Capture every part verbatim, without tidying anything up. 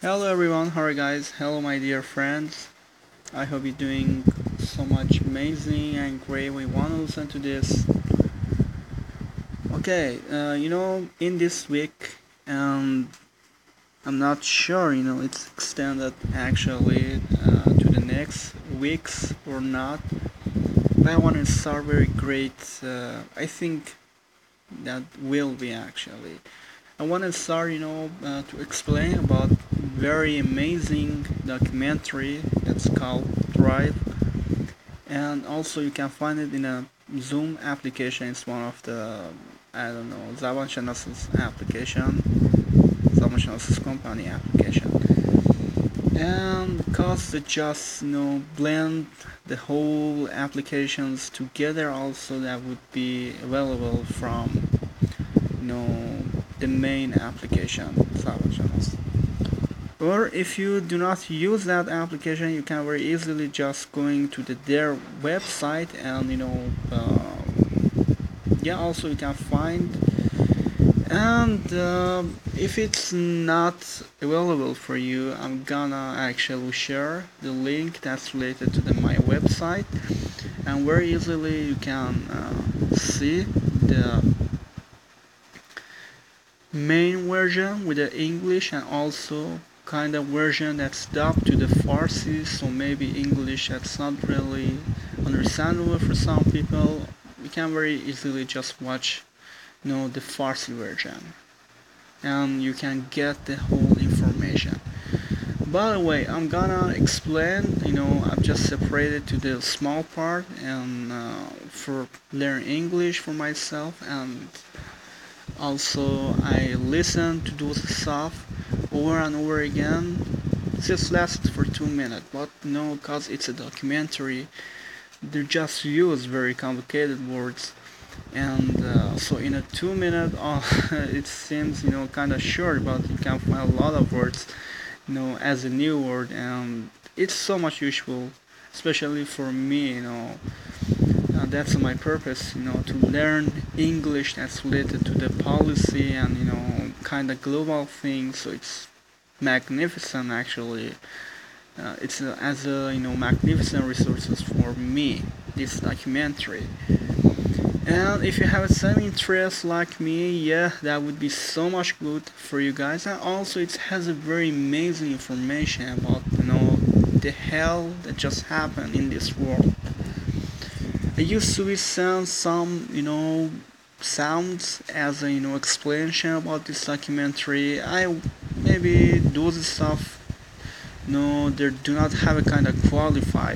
Hello everyone, how are you guys? Hello my dear friends. I hope you're doing so much amazing and great. We want to listen to this. Okay, uh, you know, in this week, and I'm not sure, you know, it's extended actually uh, to the next weeks or not. But I want to start very great. Uh, I think that will be actually. I want to start, you know, uh, to explain about very amazing documentary that's called Thrive, and also you can find it in a Zoom application. It's one of the I don't know Zaban Chanas's application, Zaban Chanas's company application, and because it just you know blend the whole applications together. Also, that would be available from you know the main application Zaban Chanas. Or if you do not use that application, you can very easily just going to the, their website and you know uh, yeah, also you can find. And uh, if it's not available for you, I'm gonna actually share the link that's related to the, my website, and very easily you can uh, see the main version with the English, and also kind of version that's dubbed to the Farsi, so maybe English that's not really understandable for some people. You can very easily just watch you know the Farsi version, and you can get the whole information. By the way, I'm gonna explain, you know, I've just separated to the small part and uh, for learn English for myself, and also I listen to those stuff over and over again. It just lasts for two minutes, but no, cause it's a documentary, they just use very complicated words, and uh, so in a two minute, uh, it seems you know kind of short, but you can find a lot of words, you know, as a new word, and it's so much useful, especially for me, you know. Uh, that's my purpose, you know, to learn English that's related to the policy and you know kind of global things. So it's magnificent, actually. Uh, it's uh, as a you know magnificent resources for me. This documentary. And if you have some interest like me, yeah, that would be so much good for you guys. And also, it has a very amazing information about you know the hell that just happened in this world. I used to listen some you know sounds as a you know explanation about this documentary. I maybe those stuff no they do not have a kind of qualify,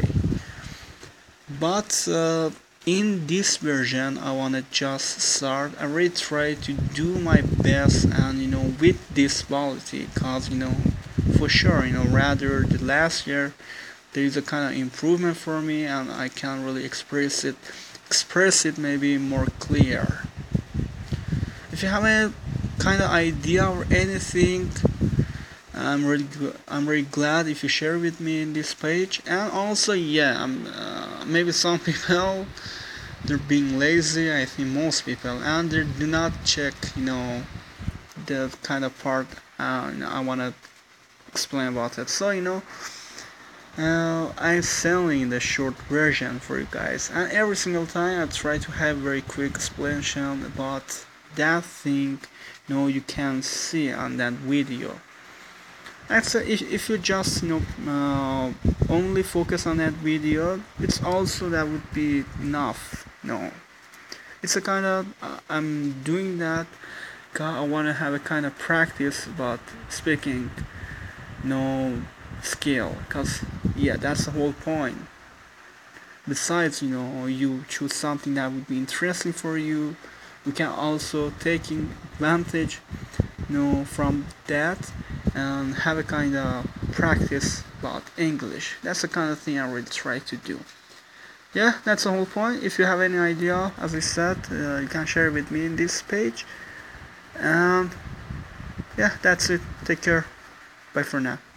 but uh, in this version I wanna just start I really try to do my best and you know with this quality, cause you know for sure you know rather the last year there is a kind of improvement for me and I can really express it express it maybe more clear. If you have a kind of idea or anything, I'm really I'm really glad if you share with me in this page. And also, yeah, I'm, uh, maybe some people they're being lazy. I think most people, and they do not check, you know, the kind of part uh, you know, I wanna explain about it. So you know, uh, I'm selling the short version for you guys, and every single time I try to have very quick explanation about that thing. You know, you can see on that video. Actually, if, if you just you know uh, only focus on that video, it's also that would be enough. No, it's a kind of uh, I'm doing that. I want to have a kind of practice about speaking, no skill, cause yeah, that's the whole point. Besides, you know, you choose something that would be interesting for you. We can also taking advantage you know from that and have a kind of practice about English. That's the kind of thing I really try to do. Yeah, that's the whole point. If you have any idea, as I said, uh, you can share with me in this page. And yeah, that's it. Take care. Bye for now.